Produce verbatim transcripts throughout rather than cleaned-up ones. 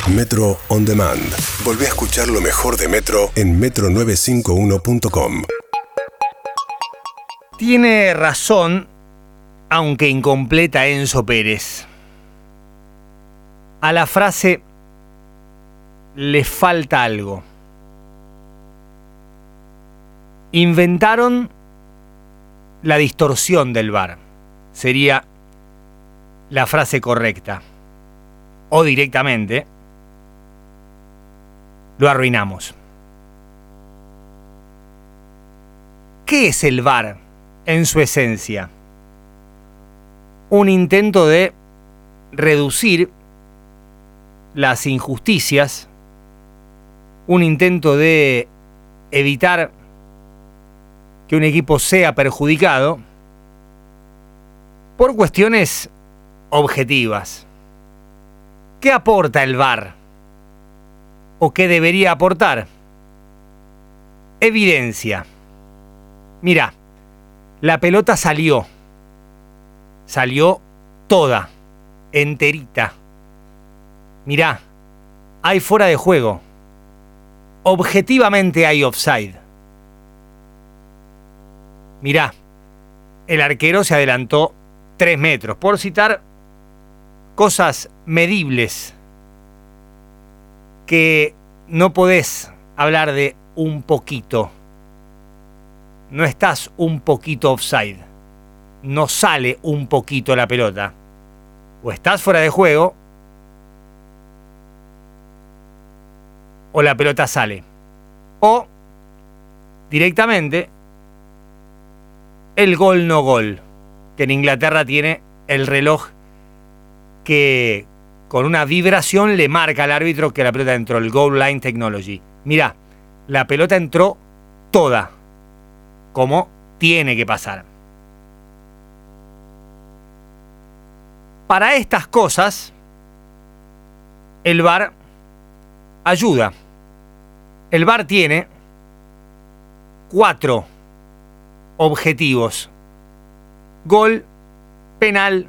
Metro On Demand. Volvé a escuchar lo mejor de Metro en metro novecientos cincuenta y uno punto com. Tiene razón, aunque incompleta, Enzo Pérez. A la frase le falta algo. Inventaron la distorsión del V A R. Sería la frase correcta. O directamente lo arruinamos. ¿Qué es el V A R en su esencia? Un intento de reducir las injusticias, un intento de evitar que un equipo sea perjudicado por cuestiones objetivas. ¿Qué aporta el V A R? ¿O qué debería aportar? Evidencia. Mirá, la pelota salió. Salió toda, enterita. Mirá, hay fuera de juego. Objetivamente hay offside. Mirá, el arquero se adelantó tres metros, por citar cosas medibles que no podés hablar de un poquito. No estás un poquito offside. No sale un poquito la pelota. O estás fuera de juego o la pelota sale. O directamente el gol no gol, que en Inglaterra tiene el reloj que con una vibración le marca al árbitro que la pelota entró, el Goal Line Technology. Mirá, la pelota entró toda, como tiene que pasar. Para estas cosas, el V A R ayuda. El V A R tiene cuatro objetivos: gol, penal,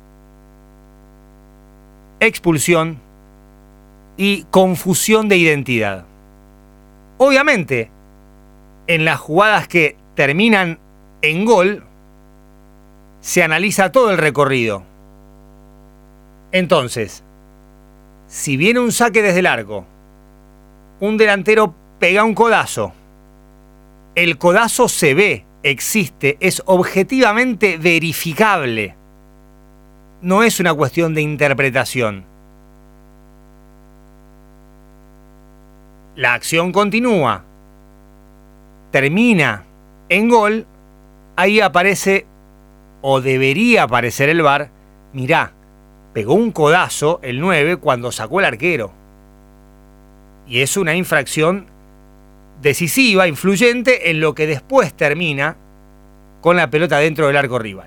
expulsión y confusión de identidad. Obviamente, en las jugadas que terminan en gol, se analiza todo el recorrido. Entonces, si viene un saque desde el arco, un delantero pega un codazo, el codazo se ve, existe, es objetivamente verificable. No es una cuestión de interpretación. La acción continúa, termina en gol, ahí aparece, o debería aparecer el V A R, mirá, pegó un codazo el nueve cuando sacó el arquero. Y es una infracción decisiva, influyente en lo que después termina con la pelota dentro del arco rival.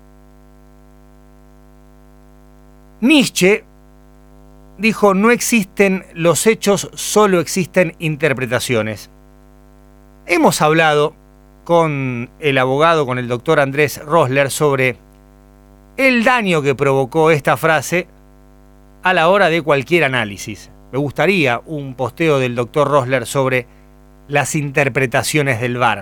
Nietzsche dijo: no existen los hechos, solo existen interpretaciones. Hemos hablado con el abogado, con el doctor Andrés Rosler, sobre el daño que provocó esta frase a la hora de cualquier análisis. Me gustaría un posteo del doctor Rosler sobre las interpretaciones del V A R.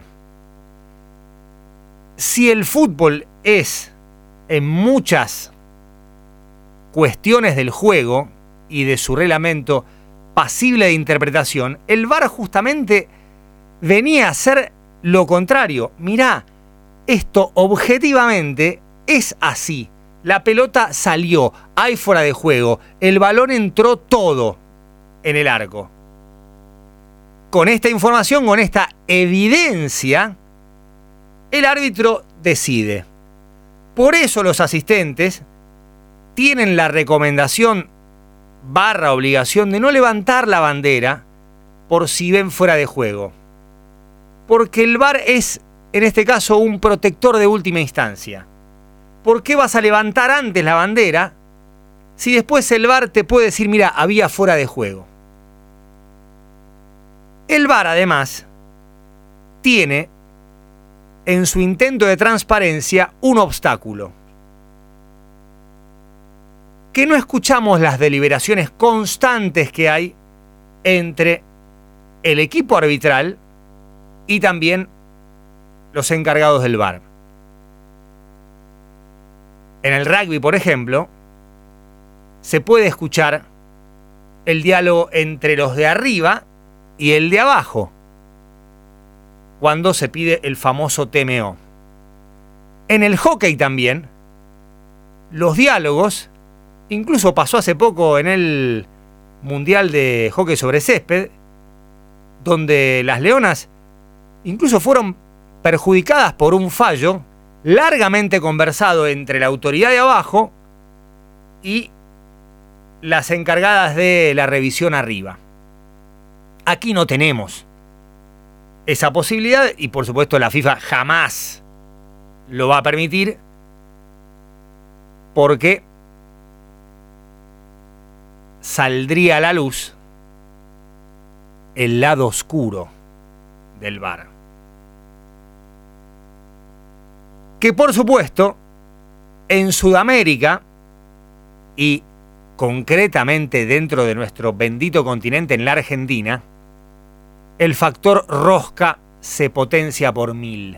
Si el fútbol es, en muchas cuestiones del juego y de su reglamento, pasible de interpretación, el V A R justamente venía a ser lo contrario. Mirá, esto objetivamente es así. La pelota salió, hay fuera de juego, el balón entró todo en el arco. Con esta información, con esta evidencia, el árbitro decide. Por eso los asistentes tienen la recomendación barra obligación de no levantar la bandera por si ven fuera de juego. Porque el V A R es, en este caso, un protector de última instancia. ¿Por qué vas a levantar antes la bandera si después el V A R te puede decir, mira, había fuera de juego? El V A R, además, tiene en su intento de transparencia un obstáculo. que no escuchamos las deliberaciones constantes que hay entre el equipo arbitral y también los encargados del V A R. En el rugby, por ejemplo, se puede escuchar el diálogo entre los de arriba y el de abajo cuando se pide el famoso T M O. En el hockey también, los diálogos, incluso pasó hace poco en el Mundial de Hockey sobre Césped, donde las Leonas incluso fueron perjudicadas por un fallo largamente conversado entre la autoridad de abajo y las encargadas de la revisión arriba. Aquí no tenemos esa posibilidad y por supuesto la FIFA jamás lo va a permitir, porque saldría a la luz el lado oscuro del V A R. Que por supuesto en Sudamérica y concretamente dentro de nuestro bendito continente, en la Argentina, el factor rosca se potencia por mil.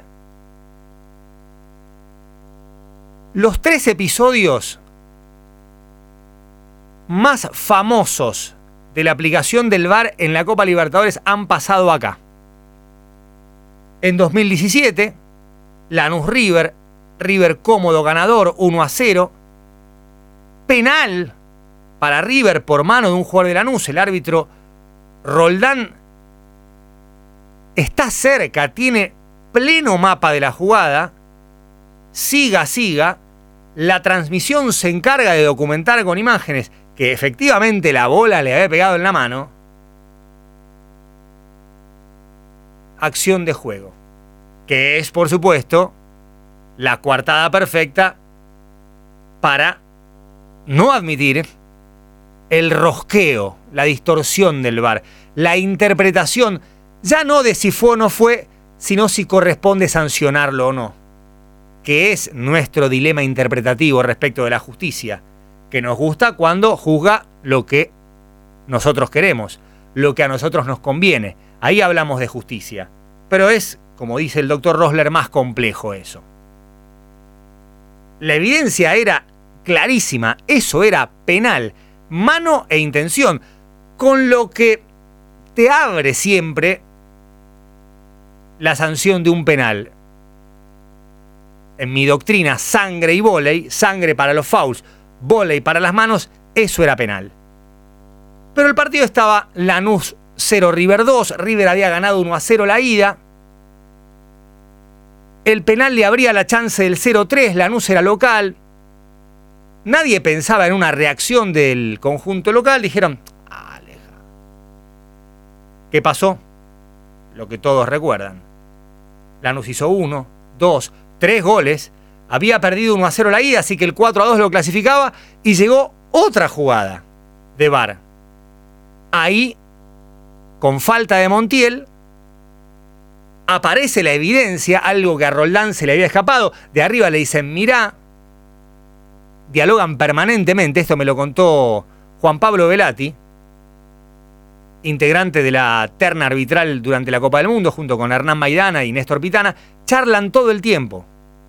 Los tres episodios más famosos de la aplicación del V A R en la Copa Libertadores han pasado acá. En dos mil diecisiete, Lanús River, River cómodo ganador uno a cero, penal para River por mano de un jugador de Lanús, el árbitro Roldán está cerca, tiene pleno mapa de la jugada, siga, siga, la transmisión se encarga de documentar con imágenes que efectivamente la bola le había pegado en la mano. Acción de juego, que es, por supuesto, la coartada perfecta para no admitir el rosqueo, la distorsión del V A R, la interpretación, ya no de si fue o no fue, sino si corresponde sancionarlo o no, que es nuestro dilema interpretativo respecto de la justicia, que nos gusta cuando juzga lo que nosotros queremos, lo que a nosotros nos conviene. Ahí hablamos de justicia. Pero es, como dice el doctor Rosler, más complejo eso. La evidencia era clarísima, eso era penal, mano e intención, con lo que te abre siempre la sanción de un penal. En mi doctrina, sangre y vóley, sangre para los fouls, vóley para las manos, eso era penal. Pero el partido estaba Lanús cero, River dos, River había ganado uno a cero la ida. El penal le abría la chance del cero tres, Lanús era local. Nadie pensaba en una reacción del conjunto local, dijeron, aleja. ¿Qué pasó? Lo que todos recuerdan. Lanús hizo uno, dos, tres goles, había perdido uno a cero la ida, así que el cuatro a dos lo clasificaba y llegó otra jugada de V A R. Ahí, con falta de Montiel, aparece la evidencia, algo que a Roldán se le había escapado. De arriba le dicen, mirá, dialogan permanentemente, esto me lo contó Juan Pablo Velati, integrante de la terna arbitral durante la Copa del Mundo, junto con Hernán Maidana y Néstor Pitana, charlan todo el tiempo.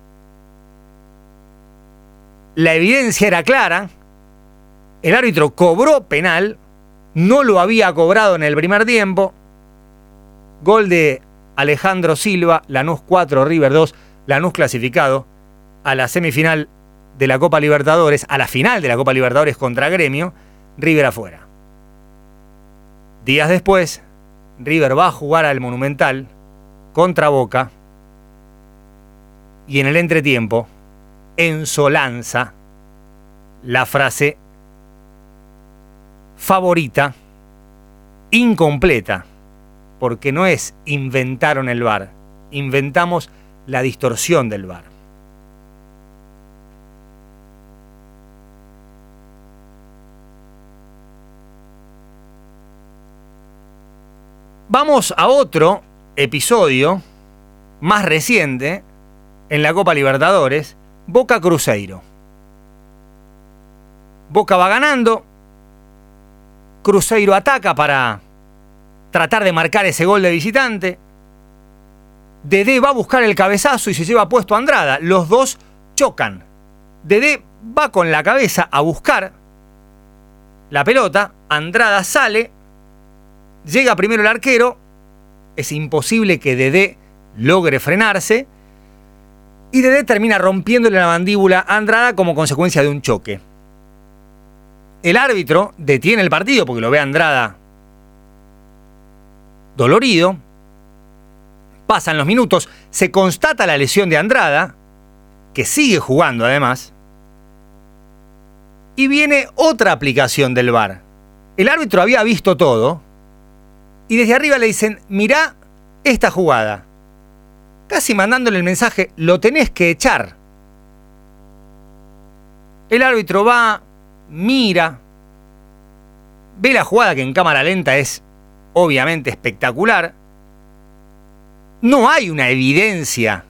La evidencia era clara, el árbitro cobró penal, no lo había cobrado en el primer tiempo, gol de Alejandro Silva, Lanús cuatro, River dos, Lanús clasificado a la semifinal de la Copa Libertadores, a la final de la Copa Libertadores contra Gremio, River afuera. Días después, River va a jugar al Monumental contra Boca y en el entretiempo Enzo lanza la frase favorita, incompleta, porque no es inventaron el V A R, inventamos la distorsión del V A R. Vamos a otro episodio más reciente en la Copa Libertadores, Boca Cruzeiro. Boca va ganando. Cruzeiro ataca para tratar de marcar ese gol de visitante. Dedé va a buscar el cabezazo y se lleva puesto a Andrada. Los dos chocan. Dedé va con la cabeza a buscar la pelota. Andrada sale. Llega primero el arquero. Es imposible que Dedé logre frenarse. Y Dedé termina rompiéndole la mandíbula a Andrada como consecuencia de un choque. El árbitro detiene el partido porque lo ve a Andrada dolorido. Pasan los minutos, se constata la lesión de Andrada, que sigue jugando además, y viene otra aplicación del V A R. El árbitro había visto todo, y desde arriba le dicen, mirá esta jugada. Casi mandándole el mensaje, lo tenés que echar. El árbitro va, mira, ve la jugada que en cámara lenta es obviamente espectacular. No hay una evidencia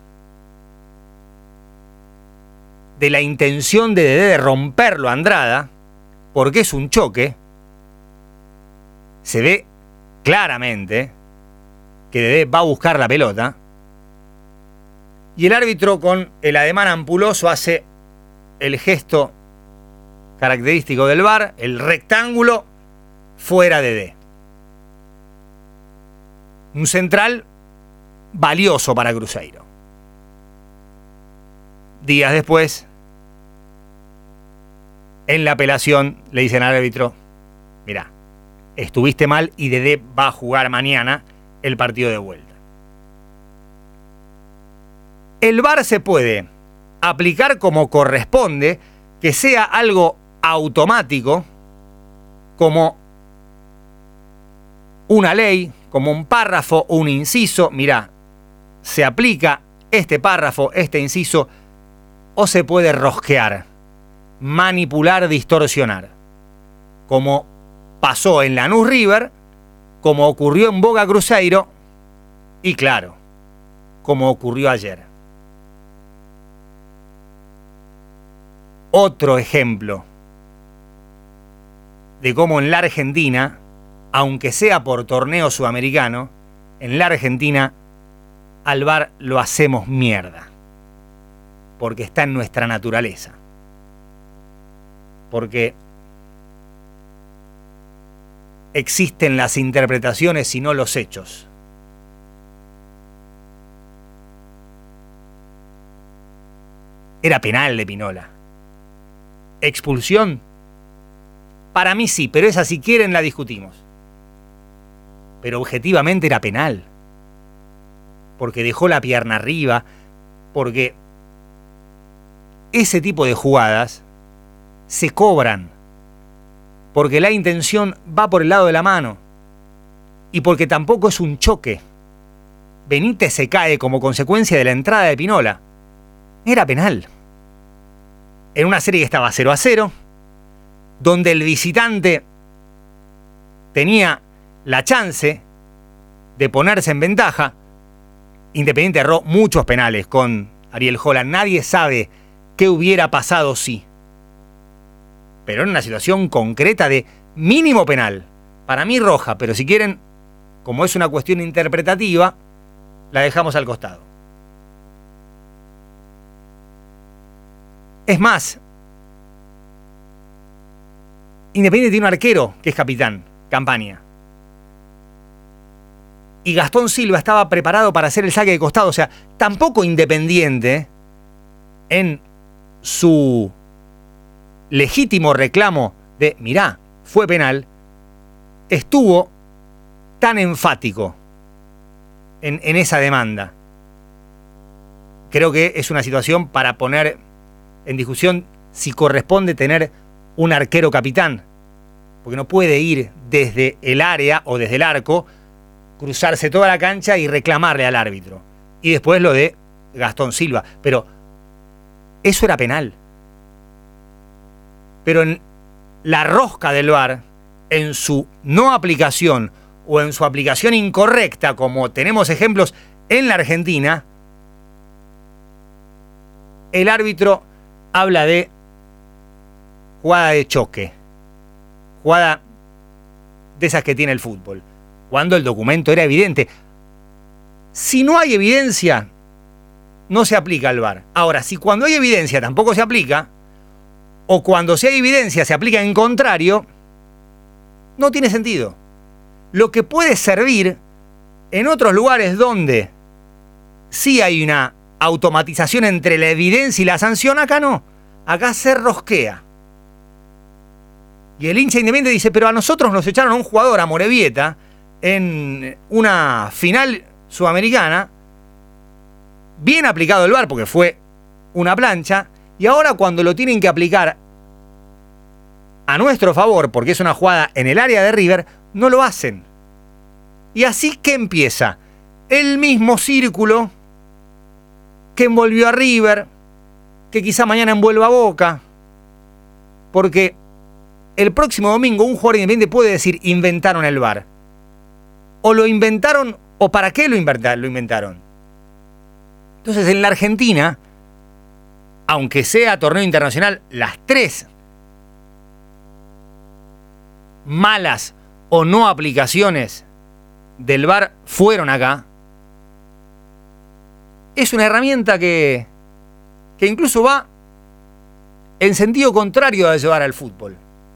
de la intención de Dedé de romperlo a Andrada, porque es un choque. Se ve claramente que Dedé va a buscar la pelota. Y el árbitro, con el ademán ampuloso, hace el gesto característico del V A R, el rectángulo, fuera Dedé. Un central valioso para Cruzeiro. Días después, en la apelación, le dicen al árbitro, mirá, estuviste mal y Dedé va a jugar mañana el partido de vuelta. El V A R se puede aplicar como corresponde, que sea algo automático, como una ley, como un párrafo o un inciso. Mirá, se aplica este párrafo, este inciso, o se puede rosquear, manipular, distorsionar, como pasó en Lanús River, como ocurrió en Boca Cruzeiro y, claro, como ocurrió ayer. Otro ejemplo de cómo en la Argentina, aunque sea por torneo sudamericano, en la Argentina al V A R lo hacemos mierda. Porque está en nuestra naturaleza. Porque existen las interpretaciones y no los hechos. Era penal de Pinola. ¿Expulsión? Para mí sí, pero esa, si quieren, la discutimos. Pero objetivamente era penal. Porque dejó la pierna arriba, porque ese tipo de jugadas se cobran, porque la intención va por el lado de la mano y porque tampoco es un choque. Benítez se cae como consecuencia de la entrada de Pinola. Era penal. En una serie que estaba cero a cero, donde el visitante tenía la chance de ponerse en ventaja. Independiente erró muchos penales con Ariel Holland. Nadie sabe qué hubiera pasado si. Pero en una situación concreta de mínimo penal. Para mí roja, pero si quieren, como es una cuestión interpretativa, la dejamos al costado. Es más, Independiente tiene un arquero que es capitán, Campaña. Y Gastón Silva estaba preparado para hacer el saque de costado. O sea, tampoco Independiente, en su legítimo reclamo de, mirá, fue penal, estuvo tan enfático en, en esa demanda. Creo que es una situación para poner en discusión si corresponde tener un arquero capitán, porque no puede ir desde el área o desde el arco, cruzarse toda la cancha y reclamarle al árbitro. Y después lo de Gastón Silva. Pero eso era penal. Pero en la rosca del V A R, en su no aplicación o en su aplicación incorrecta, como tenemos ejemplos en la Argentina, el árbitro habla de jugada de choque, jugada de esas que tiene el fútbol, cuando el documento era evidente. Si no hay evidencia, no se aplica el V A R. Ahora, si cuando hay evidencia tampoco se aplica, o cuando si hay evidencia se aplica en contrario, no tiene sentido. Lo que puede servir en otros lugares donde sí hay una automatización entre la evidencia y la sanción, acá no. Acá se rosquea. Y el hincha independiente dice, pero a nosotros nos echaron a un jugador, a Morevieta, en una final sudamericana, bien aplicado el V A R porque fue una plancha, y ahora cuando lo tienen que aplicar a nuestro favor, porque es una jugada en el área de River, no lo hacen. Y así que empieza el mismo círculo que envolvió a River, que quizá mañana envuelva a Boca, porque el próximo domingo un jugador independiente puede decir inventaron el V A R. O lo inventaron, o para qué lo inventaron. Entonces en la Argentina, aunque sea torneo internacional, las tres malas o no aplicaciones del V A R fueron acá. Es una herramienta que, que incluso va en sentido contrario a llevar al fútbol.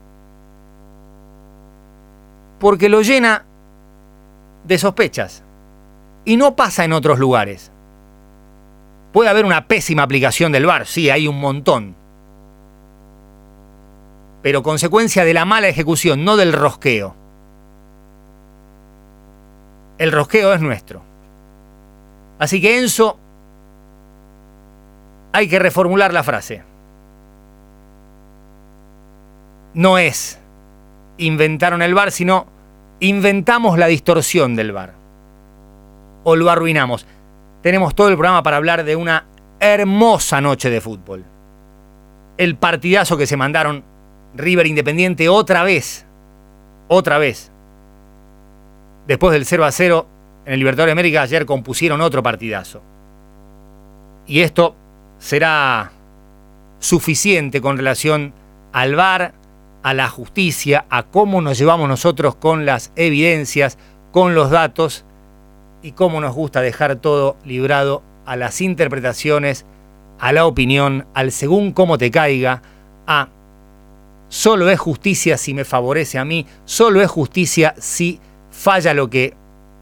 Porque lo llena de sospechas. Y no pasa en otros lugares. Puede haber una pésima aplicación del V A R, sí, hay un montón. Pero consecuencia de la mala ejecución, no del rosqueo. El rosqueo es nuestro. Así que, Enzo, hay que reformular la frase. No es inventaron el V A R, sino inventamos la distorsión del V A R. O lo arruinamos. Tenemos todo el programa para hablar de una hermosa noche de fútbol. El partidazo que se mandaron River Independiente otra vez. Otra vez. Después del cero a cero en el Libertadores de América, ayer compusieron otro partidazo. Y esto será suficiente con relación al V A R, a la justicia, a cómo nos llevamos nosotros con las evidencias, con los datos, y cómo nos gusta dejar todo librado a las interpretaciones, a la opinión, al según cómo te caiga, a solo es justicia si me favorece a mí, solo es justicia si falla lo que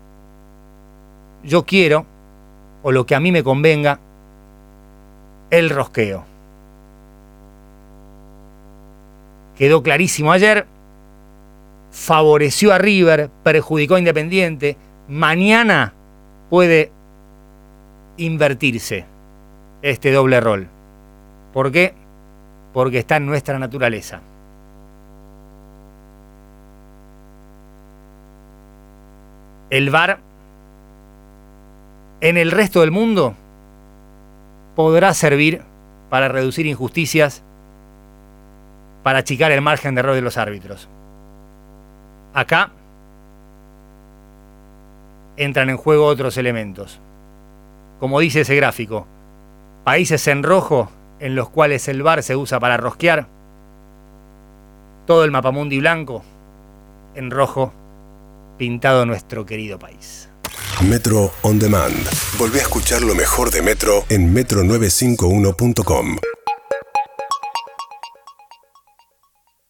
yo quiero o lo que a mí me convenga, el rosqueo. Quedó clarísimo ayer, favoreció a River, perjudicó a Independiente. Mañana puede invertirse este doble rol. ¿Por qué? Porque está en nuestra naturaleza. El V A R en el resto del mundo podrá servir para reducir injusticias, para achicar el margen de error de los árbitros. Acá entran en juego otros elementos. Como dice ese gráfico, países en rojo en los cuales el V A R se usa para rosquear, todo el mapamundi blanco, en rojo, pintado nuestro querido país. Metro On Demand. Volvé a escuchar lo mejor de Metro en metro novecientos cincuenta y uno punto com.